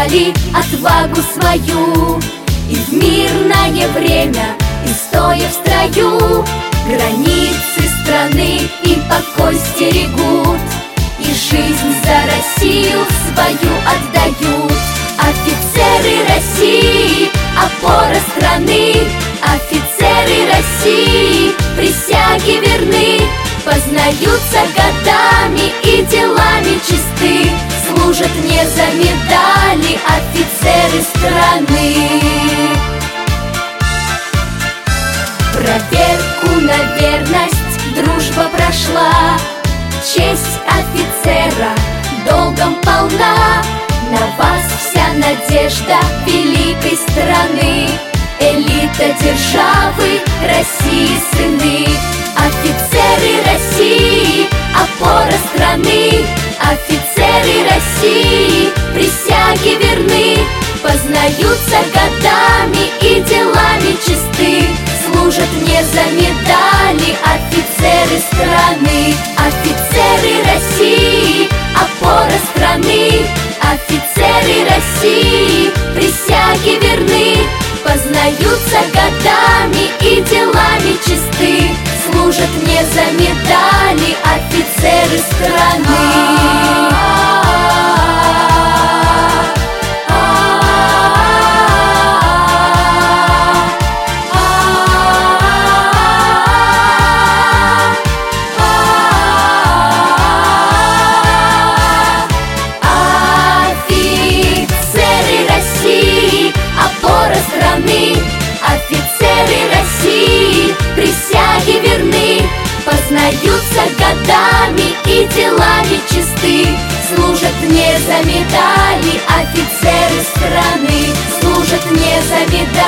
показали отвагу свою, и в мирное время, и стоя в строю, границы страны и покой стерегут, и жизнь за Россию свою отдают. Офицеры России, опора страны, офицеры России, присяге верны, познаются годами и делами чисты, служат не за медали офицеры страны. Проверку на верность дружба прошла, честь офицера долгом полна. На вас вся надежда великой страны, элита державы России сыны. Офицеры России, опора страны, офицеры России, присяге верны, познаются годами и делами чисты, служат не за медали офицеры страны. Офицеры России, опора страны, офицеры России, присяге верны, познаются годами и делами чисты, служат не за медали офицеры страны. Офицеры России, присяге верны, познаются годами и делами чисты, служат не за медали офицеры страны, служат не за медали